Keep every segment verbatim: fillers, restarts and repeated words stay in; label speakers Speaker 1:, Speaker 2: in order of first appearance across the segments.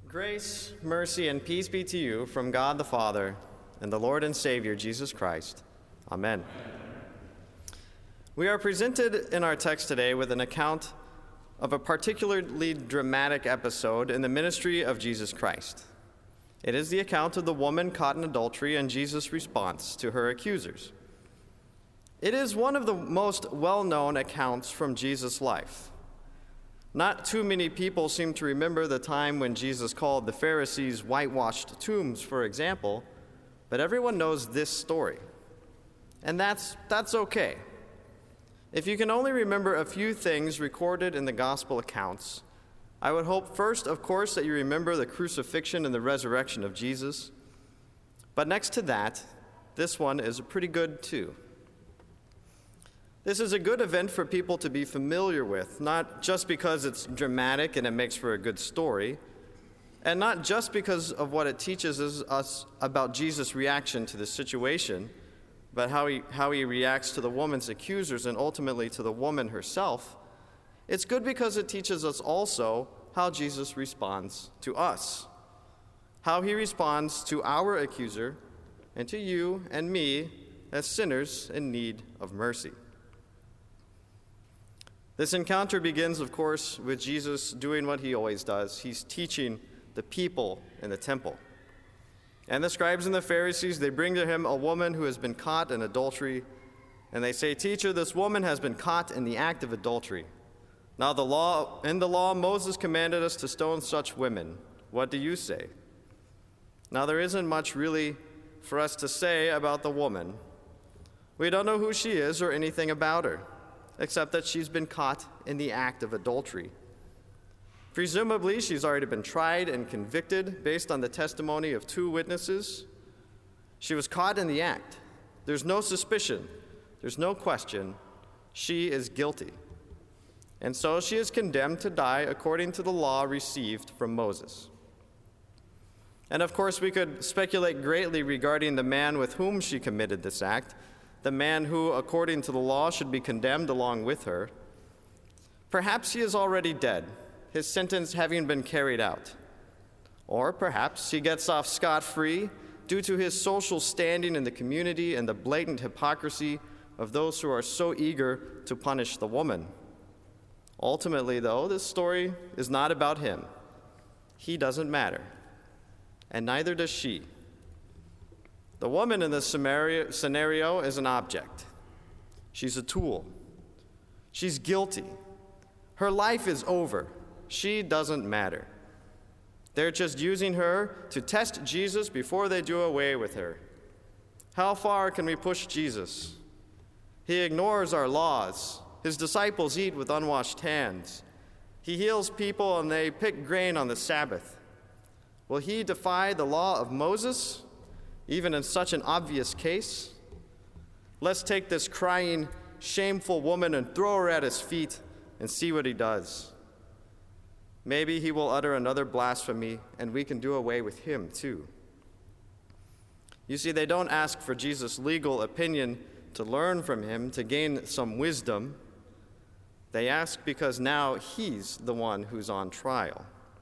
Speaker 1: Grace, mercy, and peace be to you from God the Father and the Lord and Savior, Jesus Christ. Amen. We are presented in our text today with an account of a particularly dramatic episode in the ministry of Jesus Christ. It is the account of the woman caught in adultery and Jesus' response to her accusers. It is one of the most well-known accounts from Jesus' life. Not too many people seem to remember the time when Jesus called the Pharisees whitewashed tombs, for example, but everyone knows this story. And that's, that's okay. If you can only remember a few things recorded in the gospel accounts, I would hope first, of course, that you remember the crucifixion and the resurrection of Jesus. But next to that, this one is pretty good too. This is a good event for people to be familiar with, not just because it's dramatic and it makes for a good story, and not just because of what it teaches us about Jesus' reaction to the situation, but how he, how he reacts to the woman's accusers and ultimately to the woman herself. It's good because it teaches us also how Jesus responds to us, how he responds to our accuser and to you and me as sinners in need of mercy. This encounter begins, of course, with Jesus doing what he always does. He's teaching the people in the temple. And the scribes and the Pharisees, they bring to him a woman who has been caught in adultery, and they say, "Teacher, this woman has been caught in the act of adultery. Now the law, in the law, Moses commanded us to stone such women. What do you say?" Now there isn't much really for us to say about the woman. We don't know who she is or anything about her, except that she's been caught in the act of adultery. Presumably, she's already been tried and convicted based on the testimony of two witnesses. She was caught in the act. There's no suspicion. There's no question. She is guilty. And so she is condemned to die according to the law received from Moses. And of course, we could speculate greatly regarding the man with whom she committed this act, the man who, according to the law, should be condemned along with her. Perhaps he is already dead, his sentence having been carried out. Or perhaps he gets off scot-free due to his social standing in the community and the blatant hypocrisy of those who are so eager to punish the woman. Ultimately, though, this story is not about him. He doesn't matter, and neither does she. The woman in this scenario is an object. She's a tool. She's guilty. Her life is over. She doesn't matter. They're just using her to test Jesus before they do away with her. How far can we push Jesus? He ignores our laws. His disciples eat with unwashed hands. He heals people and they pick grain on the Sabbath. Will he defy the law of Moses, even in such an obvious case? Let's take this crying, shameful woman and throw her at his feet and see what he does. Maybe he will utter another blasphemy and we can do away with him too. You see, they don't ask for Jesus' legal opinion to learn from him, to gain some wisdom. They ask because now he's the one who's on trial.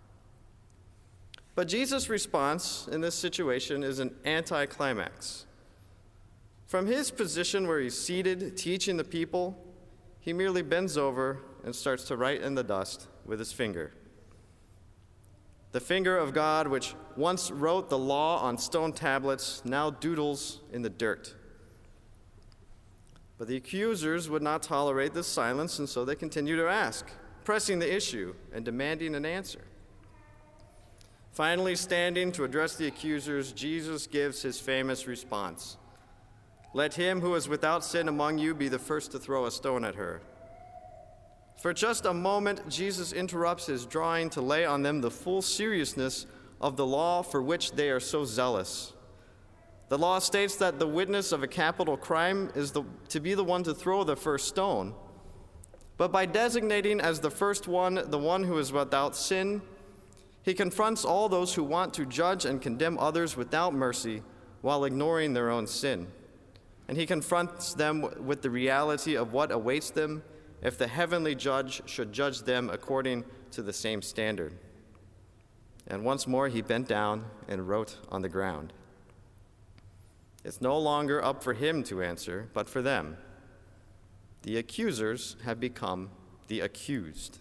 Speaker 1: But Jesus' response in this situation is an anticlimax. From his position where he's seated, teaching the people, he merely bends over and starts to write in the dust with his finger. The finger of God, which once wrote the law on stone tablets, now doodles in the dirt. But the accusers would not tolerate this silence, and so they continue to ask, pressing the issue and demanding an answer. Finally, standing to address the accusers, Jesus gives his famous response. "Let him who is without sin among you be the first to throw a stone at her." For just a moment, Jesus interrupts his drawing to lay on them the full seriousness of the law for which they are so zealous. The law states that the witness of a capital crime is the, to be the one to throw the first stone. But by designating as the first one the one who is without sin, he confronts all those who want to judge and condemn others without mercy while ignoring their own sin. And he confronts them with the reality of what awaits them if the heavenly judge should judge them according to the same standard. And once more he bent down and wrote on the ground. It's no longer up for him to answer, but for them. The accusers have become the accused.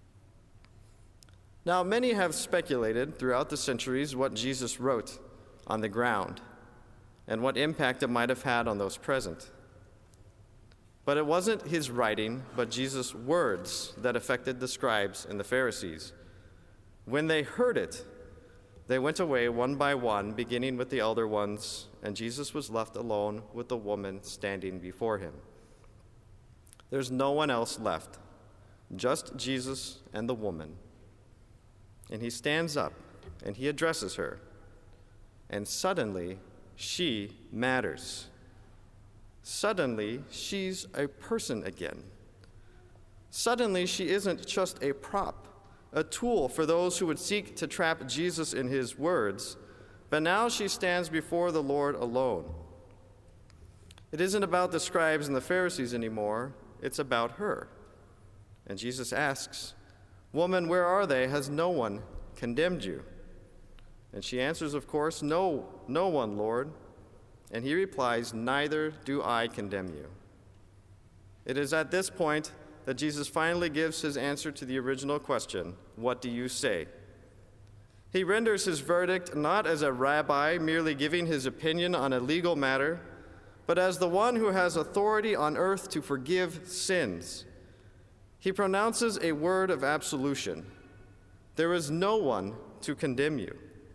Speaker 1: Now, many have speculated throughout the centuries what Jesus wrote on the ground and what impact it might have had on those present. But it wasn't his writing, but Jesus' words that affected the scribes and the Pharisees. When they heard it, they went away one by one, beginning with the elder ones, and Jesus was left alone with the woman standing before him. There's no one else left, just Jesus and the woman. And he stands up and he addresses her, and suddenly she matters. Suddenly she's a person again. Suddenly she isn't just a prop, a tool for those who would seek to trap Jesus in his words, but now she stands before the Lord alone. It isn't about the scribes and the Pharisees anymore, it's about her. And Jesus asks, "Woman, where are they? Has no one condemned you?" And she answers, of course, "No, no one, Lord." And he replies, "Neither do I condemn you." It is at this point that Jesus finally gives his answer to the original question, "What do you say?" He renders his verdict not as a rabbi merely giving his opinion on a legal matter, but as the one who has authority on earth to forgive sins. He pronounces a word of absolution. There is no one to condemn you.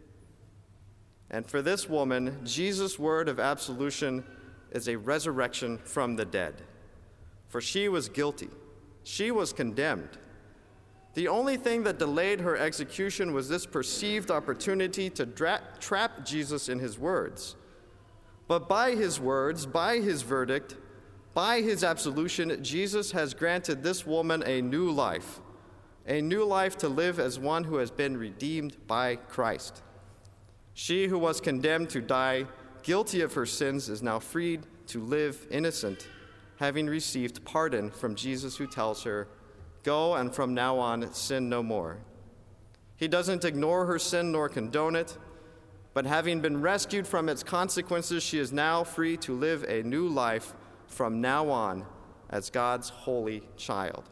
Speaker 1: And for this woman, Jesus' word of absolution is a resurrection from the dead. For she was guilty. She was condemned. The only thing that delayed her execution was this perceived opportunity to dra- trap Jesus in his words. But by his words, by his verdict, by his absolution, Jesus has granted this woman a new life, a new life to live as one who has been redeemed by Christ. She who was condemned to die, guilty of her sins, is now freed to live innocent, having received pardon from Jesus, who tells her, "Go, and from now on sin no more." He doesn't ignore her sin nor condone it, but having been rescued from its consequences, she is now free to live a new life from now on as God's holy child.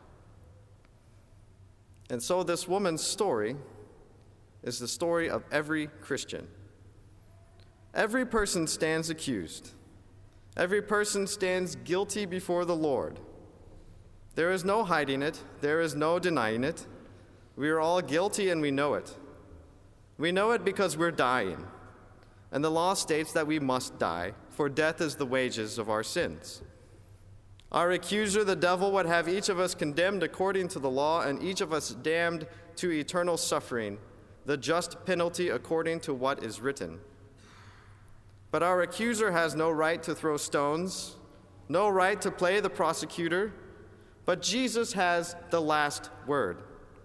Speaker 1: And so this woman's story is the story of every Christian. Every person stands accused. Every person stands guilty before the Lord. There is no hiding it. There is no denying it. We are all guilty and we know it. We know it because we're dying. And the law states that we must die, for death is the wages of our sins. Our accuser, the devil, would have each of us condemned according to the law, and each of us damned to eternal suffering, the just penalty according to what is written. But our accuser has no right to throw stones, no right to play the prosecutor, but Jesus has the last word.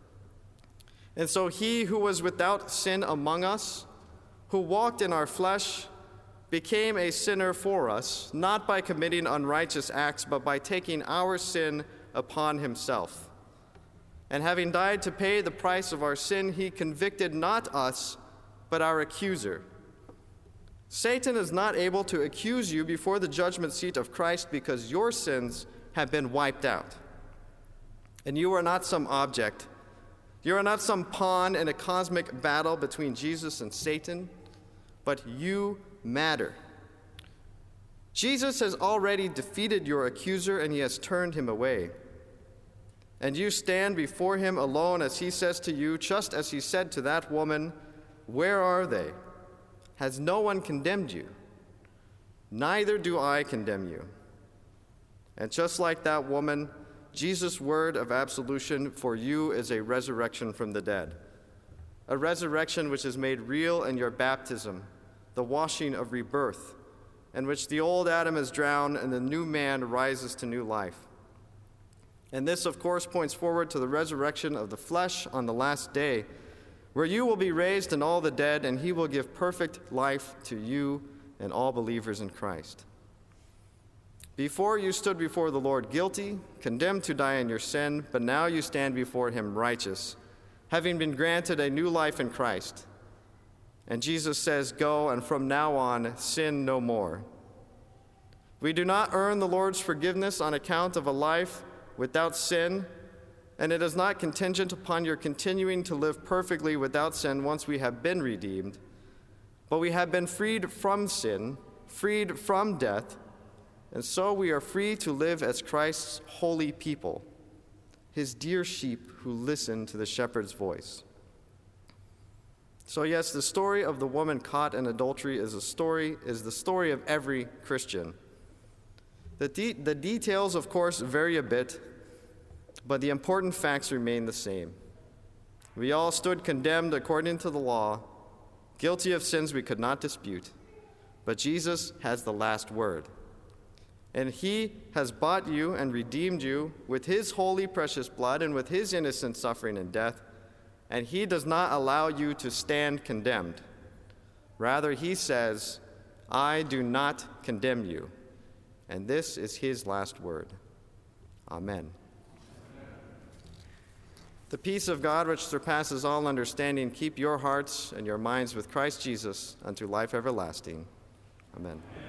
Speaker 1: And so he who was without sin among us, who walked in our flesh, became a sinner for us, not by committing unrighteous acts, but by taking our sin upon himself. And having died to pay the price of our sin, he convicted not us, but our accuser. Satan is not able to accuse you before the judgment seat of Christ because your sins have been wiped out. And you are not some object. You are not some pawn in a cosmic battle between Jesus and Satan, but you matter. Jesus has already defeated your accuser, and he has turned him away. And you stand before him alone as he says to you, just as he said to that woman, "Where are they? Has no one condemned you? Neither do I condemn you." And just like that woman, Jesus' word of absolution for you is a resurrection from the dead, a resurrection which is made real in your baptism, the washing of rebirth, in which the old Adam is drowned and the new man rises to new life. And this, of course, points forward to the resurrection of the flesh on the last day, where you will be raised in all the dead, and he will give perfect life to you and all believers in Christ. Before you stood before the Lord guilty, condemned to die in your sin, but now you stand before him righteous, having been granted a new life in Christ. And Jesus says, "Go, and from now on, sin no more." We do not earn the Lord's forgiveness on account of a life without sin, and it is not contingent upon your continuing to live perfectly without sin once we have been redeemed. But we have been freed from sin, freed from death, and so we are free to live as Christ's holy people, his dear sheep who listen to the shepherd's voice. So yes, the story of the woman caught in adultery is a story, is the story of every Christian. The, de- the details, of course, vary a bit, but the important facts remain the same. We all stood condemned according to the law, guilty of sins we could not dispute, but Jesus has the last word. And he has bought you and redeemed you with his holy precious blood and with his innocent suffering and death, and he does not allow you to stand condemned. Rather, he says, "I do not condemn you." And this is his last word. Amen. The peace of God, which surpasses all understanding, keep your hearts and your minds with Christ Jesus unto life everlasting. Amen.